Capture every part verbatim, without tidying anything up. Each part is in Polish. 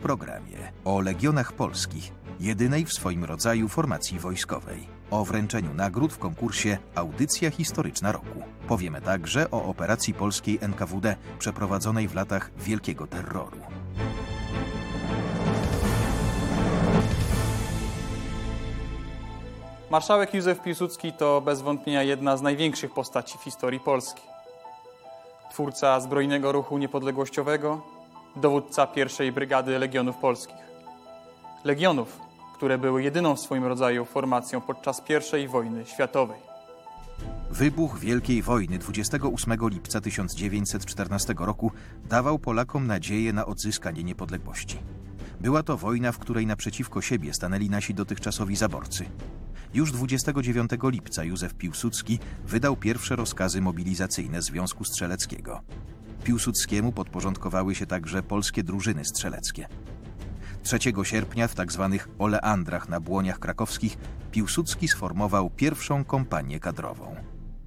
programie o Legionach Polskich, jedynej w swoim rodzaju formacji wojskowej. O wręczeniu nagród w konkursie Audycja Historyczna Roku. Powiemy także o operacji polskiej N K W D przeprowadzonej w latach Wielkiego Terroru. Marszałek Józef Piłsudski to bez wątpienia jedna z największych postaci w historii Polski. Twórca zbrojnego ruchu niepodległościowego, dowódca pierwszej Brygady Legionów Polskich. Legionów, które były jedyną w swoim rodzaju formacją podczas pierwszej wojny światowej. Wybuch Wielkiej Wojny dwudziestego ósmego lipca tysiąc dziewięćset czternastego roku dawał Polakom nadzieję na odzyskanie niepodległości. Była to wojna, w której naprzeciwko siebie stanęli nasi dotychczasowi zaborcy. Już dwudziestego dziewiątego lipca Józef Piłsudski wydał pierwsze rozkazy mobilizacyjne Związku Strzeleckiego. Piłsudskiemu podporządkowały się także polskie drużyny strzeleckie. trzeciego sierpnia w tzw. Oleandrach na Błoniach Krakowskich Piłsudski sformował pierwszą kompanię kadrową.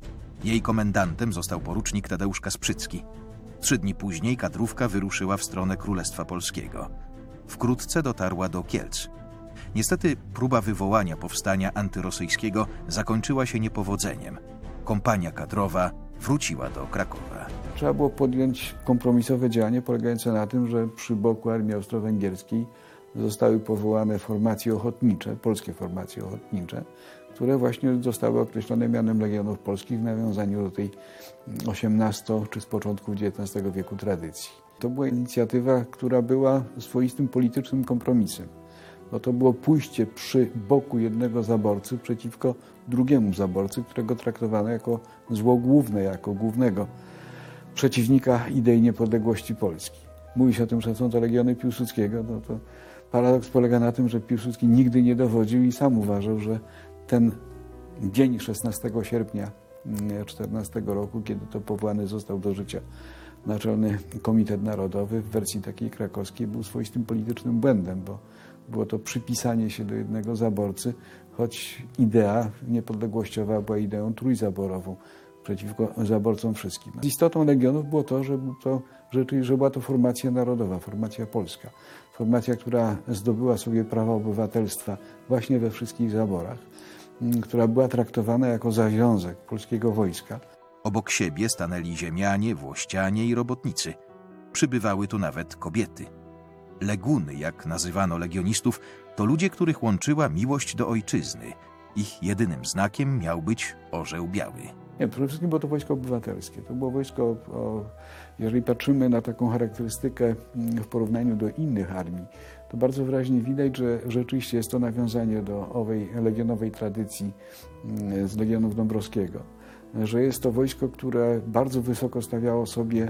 Jej komendantem został porucznik Tadeusz Kasprzycki. Trzy dni później kadrówka wyruszyła w stronę Królestwa Polskiego. Wkrótce dotarła do Kielc. Niestety próba wywołania powstania antyrosyjskiego zakończyła się niepowodzeniem. Kompania kadrowa wróciła do Krakowa. Trzeba było podjąć kompromisowe działanie polegające na tym, że przy boku armii austro-węgierskiej zostały powołane formacje ochotnicze, polskie formacje ochotnicze, które właśnie zostały określone mianem Legionów Polskich w nawiązaniu do tej osiemnastego czy z początków dziewiętnastego wieku tradycji. To była inicjatywa, która była swoistym politycznym kompromisem. Bo to było pójście przy boku jednego zaborcy przeciwko drugiemu zaborcy, którego traktowano jako zło główne, jako głównego przeciwnika idei niepodległości Polski. Mówi się o tym, że są to legiony Piłsudskiego. No to paradoks polega na tym, że Piłsudski nigdy nie dowodził i sam uważał, że ten dzień szesnastego sierpnia czternastego roku, kiedy to powołany został do życia Naczelny Komitet Narodowy w wersji takiej krakowskiej, był swoistym politycznym błędem, bo było to przypisanie się do jednego zaborcy, choć idea niepodległościowa była ideą trójzaborową przeciwko zaborcom wszystkim. Istotą Legionów było to, że, był to, że była to formacja narodowa, formacja polska. Formacja, która zdobyła sobie prawa obywatelstwa właśnie we wszystkich zaborach, która była traktowana jako zawiązek polskiego wojska. Obok siebie stanęli ziemianie, włościanie i robotnicy. Przybywały tu nawet kobiety. Leguny, jak nazywano legionistów, to ludzie, których łączyła miłość do ojczyzny. Ich jedynym znakiem miał być orzeł biały. Nie, przede wszystkim było to wojsko obywatelskie. To było wojsko, o, jeżeli patrzymy na taką charakterystykę w porównaniu do innych armii, to bardzo wyraźnie widać, że rzeczywiście jest to nawiązanie do owej legionowej tradycji z Legionów Dąbrowskiego. Że jest to wojsko, które bardzo wysoko stawiało sobie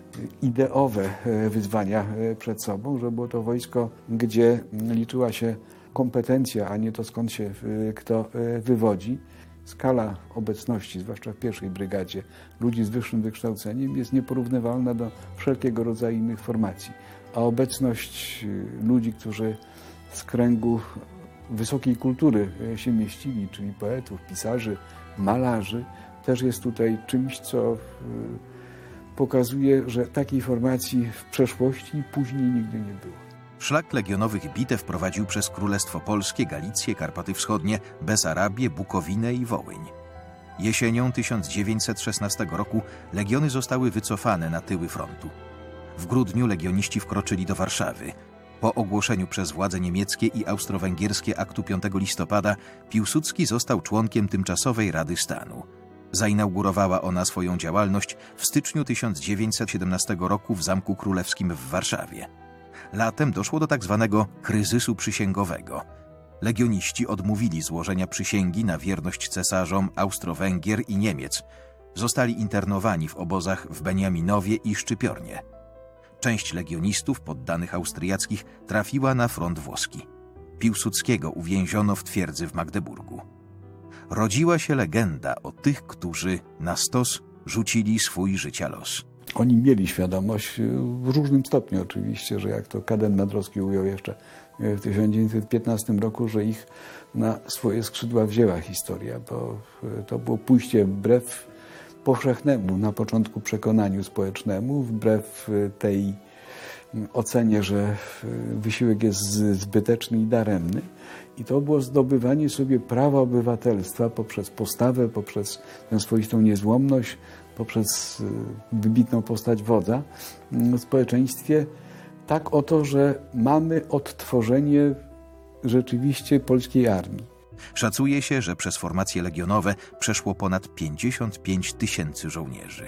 ideowe wyzwania przed sobą, że było to wojsko, gdzie liczyła się kompetencja, a nie to, skąd się kto wywodzi. Skala obecności, zwłaszcza w pierwszej brygadzie, ludzi z wyższym wykształceniem jest nieporównywalna do wszelkiego rodzaju innych formacji. A obecność ludzi, którzy z kręgu wysokiej kultury się mieścili, czyli poetów, pisarzy, malarzy, też jest tutaj czymś, co pokazuje, że takiej formacji w przeszłości i później nigdy nie było. Szlak legionowych bitew prowadził przez Królestwo Polskie, Galicję, Karpaty Wschodnie, Besarabię, Bukowinę i Wołyń. Jesienią tysiąc dziewięćset szesnastego roku legiony zostały wycofane na tyły frontu. W grudniu legioniści wkroczyli do Warszawy. Po ogłoszeniu przez władze niemieckie i austro-węgierskie aktu piątego listopada Piłsudski został członkiem Tymczasowej Rady Stanu. Zainaugurowała ona swoją działalność w styczniu tysiąc dziewięćset siedemnastego roku w Zamku Królewskim w Warszawie. Latem doszło do tak zwanego kryzysu przysięgowego. Legioniści odmówili złożenia przysięgi na wierność cesarzom Austro-Węgier i Niemiec. Zostali internowani w obozach w Beniaminowie i Szczypiornie. Część legionistów poddanych austriackich trafiła na front włoski. Piłsudskiego uwięziono w twierdzy w Magdeburgu. Rodziła się legenda o tych, którzy na stos rzucili swój życia los. Oni mieli świadomość, w różnym stopniu oczywiście, że jak to Kaden Nadrowski ujął jeszcze w tysiąc dziewięćset piętnastym roku, że ich na swoje skrzydła wzięła historia, bo to było pójście wbrew powszechnemu na początku przekonaniu społecznemu, wbrew tej ocenie, że wysiłek jest zbyteczny i daremny. I to było zdobywanie sobie prawa obywatelstwa poprzez postawę, poprzez tę swoistą niezłomność, poprzez wybitną postać wodza w społeczeństwie. Tak oto, że mamy odtworzenie rzeczywiście polskiej armii. Szacuje się, że przez formacje legionowe przeszło ponad pięćdziesiąt pięć tysięcy żołnierzy.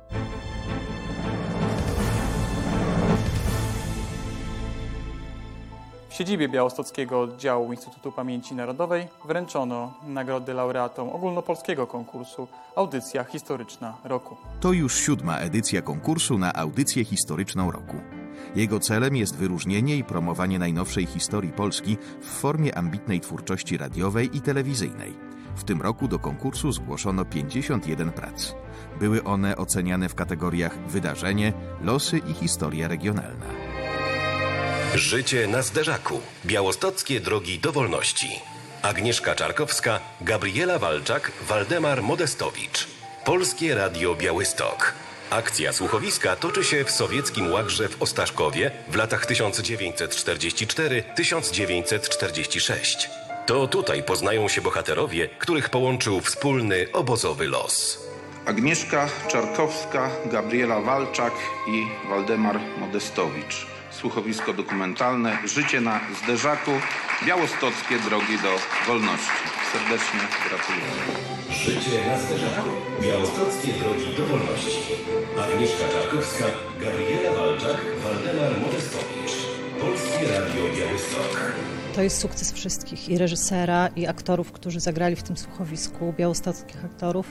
W siedzibie Białostockiego Oddziału Instytutu Pamięci Narodowej wręczono nagrody laureatom ogólnopolskiego konkursu Audycja Historyczna Roku. To już siódma edycja konkursu na Audycję Historyczną Roku. Jego celem jest wyróżnienie i promowanie najnowszej historii Polski w formie ambitnej twórczości radiowej i telewizyjnej. W tym roku do konkursu zgłoszono pięćdziesiąt jeden prac. Były one oceniane w kategoriach wydarzenie, losy i historia regionalna. Życie na zderzaku. Białostockie drogi do wolności. Agnieszka Czarkowska, Gabriela Walczak, Waldemar Modestowicz. Polskie Radio Białystok. Akcja słuchowiska toczy się w sowieckim łagrze w Ostaszkowie w latach tysiąc dziewięćset czterdziesty czwarty do tysiąc dziewięćset czterdziesty szósty. To tutaj poznają się bohaterowie, których połączył wspólny obozowy los. Agnieszka Czarkowska, Gabriela Walczak i Waldemar Modestowicz. Słuchowisko dokumentalne Życie na zderzaku. Białostockie drogi do wolności. Serdecznie gratuluję. Życie na zderzaku. Białostockie drogi do wolności. Agnieszka Czarkowska, Gabriela Walczak, Waldemar Modestowicz. Polskie Radio Białystok. To jest sukces wszystkich, i reżysera, i aktorów, którzy zagrali w tym słuchowisku, białostockich aktorów,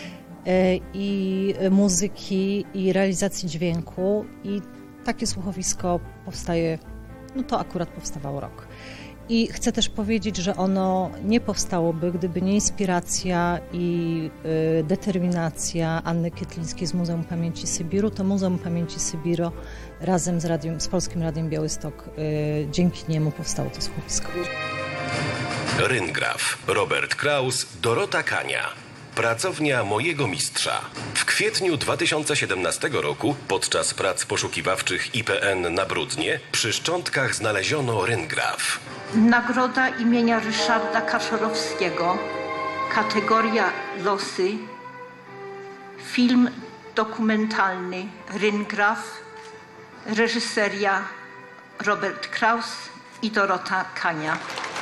i muzyki, i realizacji dźwięku. I takie słuchowisko powstaje, no to akurat powstawał rok. I chcę też powiedzieć, że ono nie powstałoby, gdyby nie inspiracja i y, determinacja Anny Kietlińskiej z Muzeum Pamięci Sybiru. To Muzeum Pamięci Sybiru razem z, radiem, z Polskim Radiem Białystok, y, dzięki niemu powstało to słuchowisko. Ryngraf, Robert Kraus, Dorota Kania. Pracownia mojego mistrza. W kwietniu dwa tysiące siedemnastego roku podczas prac poszukiwawczych I P N na Bródnie przy szczątkach znaleziono ryngraf. Nagroda imienia Ryszarda Kaczorowskiego. Kategoria losy. Film dokumentalny Ryngraf. Reżyseria Robert Kraus i Dorota Kania.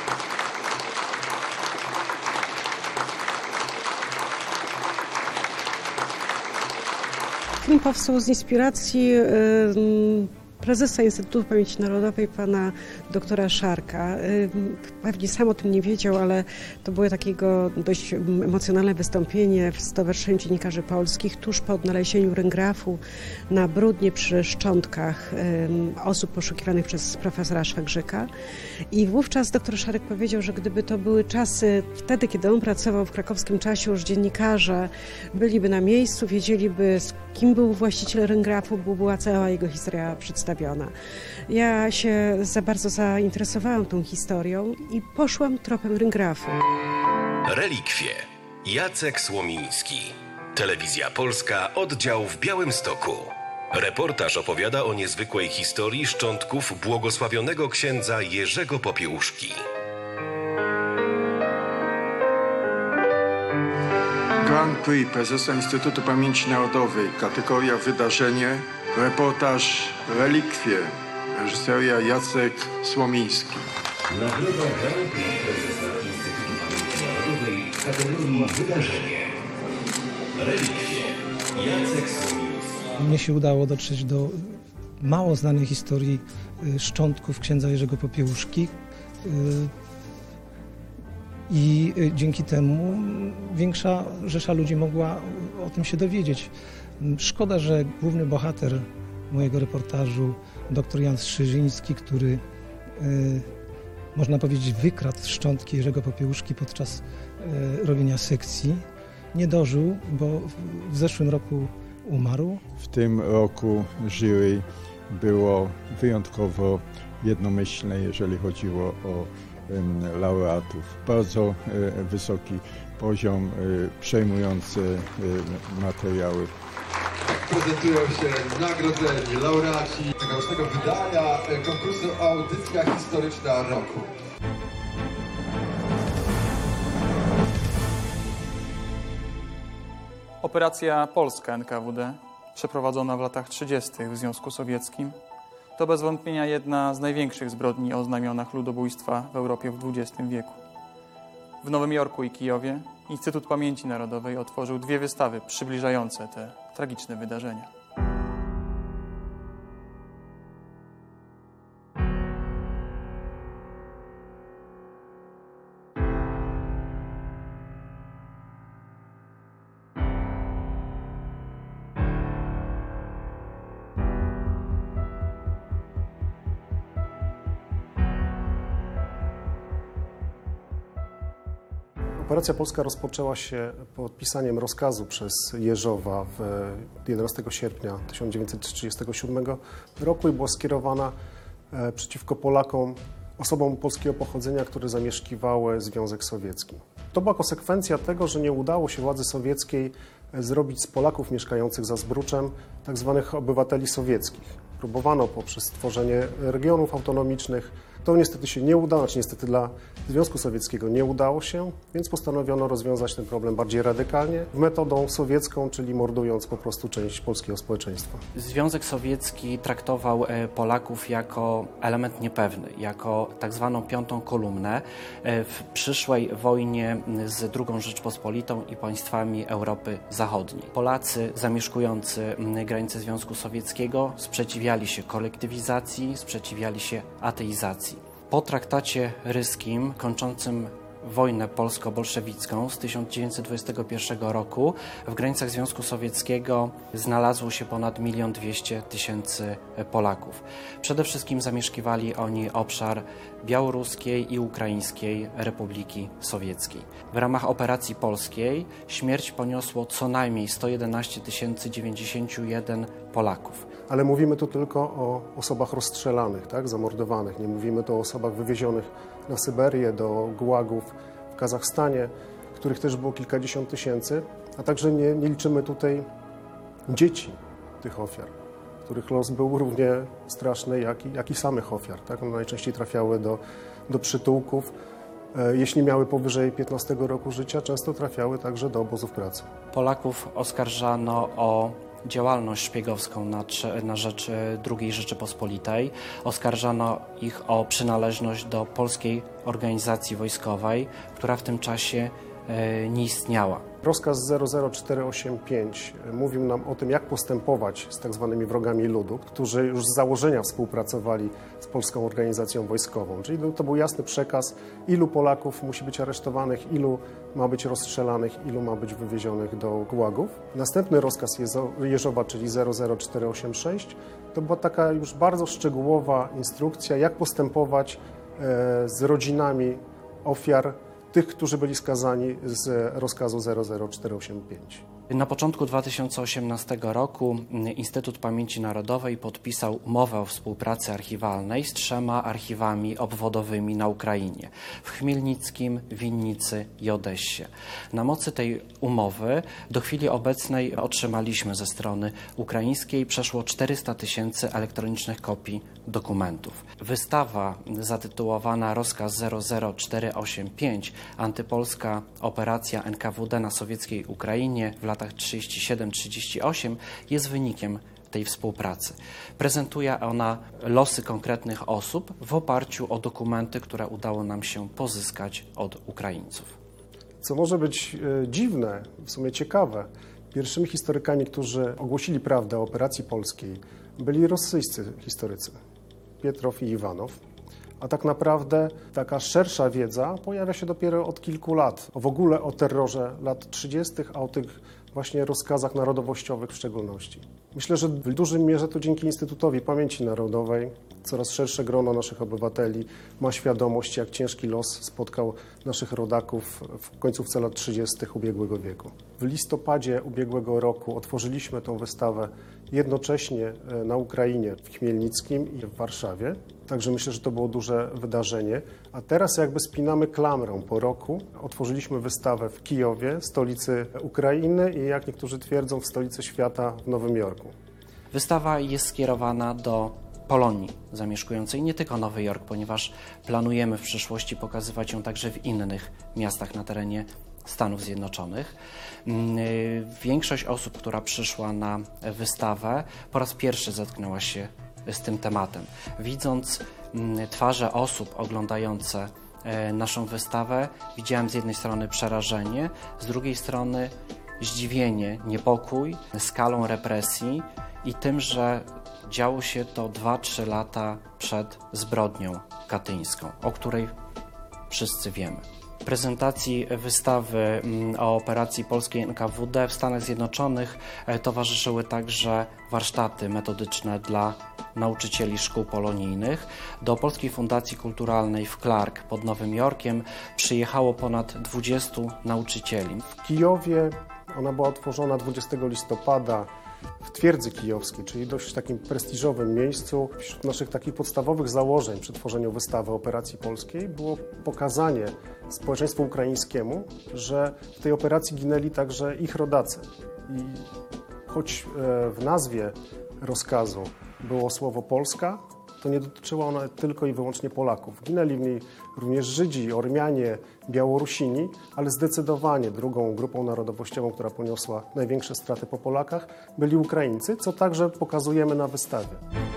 Film powstał z inspiracji prezesa Instytutu Pamięci Narodowej, pana doktora Szarka. Pewnie sam o tym nie wiedział, ale to było takiego dość emocjonalne wystąpienie w Stowarzyszeniu Dziennikarzy Polskich tuż po odnalezieniu ryngrafu na Bródnie przy szczątkach osób poszukiwanych przez profesora Szwagrzyka. I wówczas doktor Szarek powiedział, że gdyby to były czasy wtedy, kiedy on pracował w krakowskim czasie, już dziennikarze byliby na miejscu, wiedzieliby, kim był właściciel ryngrafu, bo była cała jego historia przedstawiona. Ja się za bardzo zainteresowałam tą historią i poszłam tropem ryngrafu. Relikwie. Jacek Słomiński. Telewizja Polska, oddział w Białymstoku. Reportaż opowiada o niezwykłej historii szczątków błogosławionego księdza Jerzego Popiełuszki. Grand Prix prezesa Instytutu Pamięci Narodowej, kategoria wydarzenie, reportaż Relikwie, reżyseria Jacek Słomiński. Nagroda Grand Prix prezesa Instytutu Pamięci Narodowej w kategorii wydarzenie. Relikwie, Jacek Słomiński. Mnie się udało dotrzeć do mało znanej historii szczątków księdza Jerzego Popiełuszki. I dzięki temu większa rzesza ludzi mogła o tym się dowiedzieć. Szkoda, że główny bohater mojego reportażu, dr Jan Strzyżyński, który y, można powiedzieć wykradł szczątki Jerzego Popiełuszki podczas y, robienia sekcji, nie dożył, bo w zeszłym roku umarł. W tym roku jury było wyjątkowo jednomyślne, jeżeli chodziło o laureatów. Bardzo wysoki poziom, przejmujące materiały. prezentują się nagrodzeni laureaci tegorocznego wydania konkursu Audycja Historyczna Roku. Operacja Polska N K W D, przeprowadzona w latach trzydziestych w Związku Sowieckim, to bez wątpienia jedna z największych zbrodni o znamionach ludobójstwa w Europie w dwudziestym wieku. W Nowym Jorku i Kijowie Instytut Pamięci Narodowej otworzył dwie wystawy przybliżające te tragiczne wydarzenia. Operacja Polska rozpoczęła się podpisaniem rozkazu przez Jeżowa jedenastego sierpnia tysiąc dziewięćset trzydziestego siódmego roku i była skierowana przeciwko Polakom, osobom polskiego pochodzenia, które zamieszkiwały Związek Sowiecki. To była konsekwencja tego, że nie udało się władzy sowieckiej zrobić z Polaków mieszkających za Zbruczem tak zwanych obywateli sowieckich. Próbowano poprzez stworzenie regionów autonomicznych. To niestety się nie udało, znaczy niestety dla Związku Sowieckiego nie udało się, więc postanowiono rozwiązać ten problem bardziej radykalnie, metodą sowiecką, czyli mordując po prostu część polskiego społeczeństwa. Związek Sowiecki traktował Polaków jako element niepewny, jako tak zwaną piątą kolumnę w przyszłej wojnie z drugą Rzeczpospolitą i państwami Europy Zachodniej. Polacy zamieszkujący granice Związku Sowieckiego sprzeciwiali się kolektywizacji, sprzeciwiali się ateizacji. Po traktacie ryskim kończącym wojnę polsko-bolszewicką z tysiąc dziewięćset dwudziestego pierwszego roku w granicach Związku Sowieckiego znalazło się ponad milion dwieście tysięcy Polaków. Przede wszystkim zamieszkiwali oni obszar Białoruskiej i Ukraińskiej Republiki Sowieckiej. W ramach operacji polskiej śmierć poniosło co najmniej sto jedenaście tysięcy dziewięćdziesiąt jeden Polaków. Ale mówimy tu tylko o osobach rozstrzelanych, tak, zamordowanych. Nie mówimy tu o osobach wywiezionych na Syberię, do gułagów w Kazachstanie, których też było kilkadziesiąt tysięcy, a także nie, nie liczymy tutaj dzieci tych ofiar, których los był równie straszny, jak i, jak i samych ofiar. Tak? One najczęściej trafiały do, do przytułków. Jeśli miały powyżej piętnastego roku życia, często trafiały także do obozów pracy. Polaków oskarżano o działalność szpiegowską na, na rzecz drugiej Rzeczypospolitej. Oskarżano ich o przynależność do polskiej organizacji wojskowej, która w tym czasie e, nie istniała. Rozkaz zero zero cztery osiem pięć mówił nam o tym, jak postępować z tak zwanymi wrogami ludu, którzy już z założenia współpracowali z polską organizacją wojskową. Czyli to był jasny przekaz, ilu Polaków musi być aresztowanych, ilu ma być rozstrzelanych, ilu ma być wywiezionych do gułagów. Następny rozkaz Jeżowa, czyli zero zero cztery osiem sześć, to była taka już bardzo szczegółowa instrukcja, jak postępować z rodzinami ofiar, tych, którzy byli skazani z rozkazu zero zero cztery osiem pięć. Na początku dwa tysiące osiemnastego roku Instytut Pamięci Narodowej podpisał umowę o współpracy archiwalnej z trzema archiwami obwodowymi na Ukrainie, w Chmielnickim, Winnicy i Odessie. Na mocy tej umowy do chwili obecnej otrzymaliśmy ze strony ukraińskiej przeszło czterysta tysięcy elektronicznych kopii dokumentów. Wystawa zatytułowana Rozkaz zero zero cztery osiem pięć Antypolska operacja N K W D na sowieckiej Ukrainie w latach trzydziestym siódmym do trzydziestego ósmego jest wynikiem tej współpracy. Prezentuje ona losy konkretnych osób w oparciu o dokumenty, które udało nam się pozyskać od Ukraińców. Co może być e, dziwne, w sumie ciekawe, pierwszymi historykami, którzy ogłosili prawdę o operacji polskiej, byli rosyjscy historycy, Pietrow i Iwanow. A tak naprawdę taka szersza wiedza pojawia się dopiero od kilku lat. W ogóle o terrorze lat trzydziestych, a o tych właśnie rozkazach narodowościowych w szczególności. Myślę, że w dużej mierze to dzięki Instytutowi Pamięci Narodowej coraz szersze grono naszych obywateli ma świadomość, jak ciężki los spotkał naszych rodaków w końcówce lat trzydziestych ubiegłego wieku. W listopadzie ubiegłego roku otworzyliśmy tę wystawę jednocześnie na Ukrainie, w Chmielnickim i w Warszawie. Także myślę, że to było duże wydarzenie. A teraz jakby spinamy klamrę po roku. Otworzyliśmy wystawę w Kijowie, stolicy Ukrainy i jak niektórzy twierdzą w stolicy świata w Nowym Jorku. Wystawa jest skierowana do Polonii zamieszkującej, nie tylko Nowy Jork, ponieważ planujemy w przyszłości pokazywać ją także w innych miastach na terenie Stanów Zjednoczonych. Większość osób, która przyszła na wystawę, po raz pierwszy zetknęła się z tym tematem. Widząc twarze osób oglądające naszą wystawę, widziałem z jednej strony przerażenie, z drugiej strony zdziwienie, niepokój skalą represji i tym, że działo się to dwa trzy lata przed zbrodnią katyńską, o której wszyscy wiemy. Prezentacji wystawy o operacji polskiej N K W D w Stanach Zjednoczonych towarzyszyły także warsztaty metodyczne dla nauczycieli szkół polonijnych. Do Polskiej Fundacji Kulturalnej w Clark pod Nowym Jorkiem przyjechało ponad dwudziestu nauczycieli. W Kijowie ona była otworzona dwudziestego listopada w Twierdzy Kijowskiej, czyli dość takim prestiżowym miejscu. Wśród naszych takich podstawowych założeń przy tworzeniu wystawy operacji polskiej było pokazanie społeczeństwu ukraińskiemu, że w tej operacji ginęli także ich rodacy. I choć w nazwie rozkazu było słowo Polska, to nie dotyczyła ona tylko i wyłącznie Polaków. Ginęli w niej również Żydzi, Ormianie, Białorusini, ale zdecydowanie drugą grupą narodowościową, która poniosła największe straty po Polakach, byli Ukraińcy, co także pokazujemy na wystawie.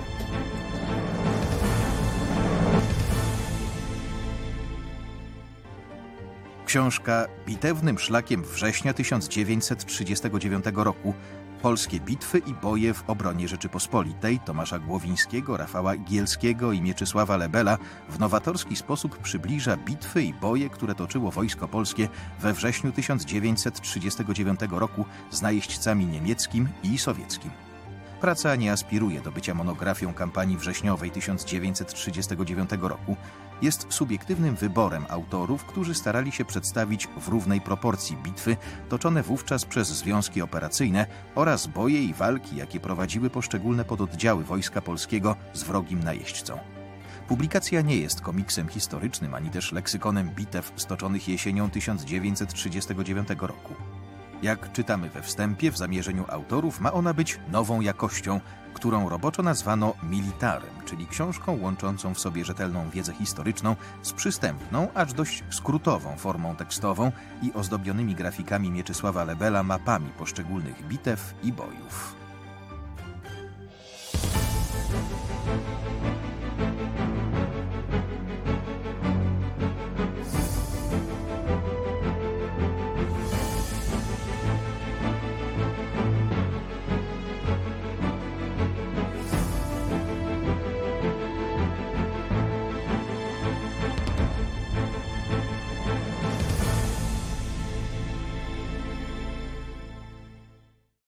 Książka Bitewnym szlakiem września tysiąc dziewięćset trzydziestego dziewiątego roku Polskie bitwy i boje w obronie Rzeczypospolitej Tomasza Głowińskiego, Rafała Gielskiego i Mieczysława Lebela w nowatorski sposób przybliża bitwy i boje, które toczyło Wojsko Polskie we wrześniu tysiąc dziewięćset trzydziestego dziewiątego roku z najeźdźcami niemieckim i sowieckim. Praca nie aspiruje do bycia monografią kampanii wrześniowej tysiąc dziewięćset trzydziestego dziewiątego roku. Jest subiektywnym wyborem autorów, którzy starali się przedstawić w równej proporcji bitwy toczone wówczas przez związki operacyjne oraz boje i walki, jakie prowadziły poszczególne pododdziały Wojska Polskiego z wrogim najeźdźcą. Publikacja nie jest komiksem historycznym, ani też leksykonem bitew stoczonych jesienią tysiąc dziewięćset trzydziestego dziewiątego roku. Jak czytamy we wstępie, w zamierzeniu autorów ma ona być nową jakością, którą roboczo nazwano militarem, czyli książką łączącą w sobie rzetelną wiedzę historyczną z przystępną, acz dość skrótową formą tekstową i ozdobionymi grafikami Mieczysława Lebela mapami poszczególnych bitew i bojów.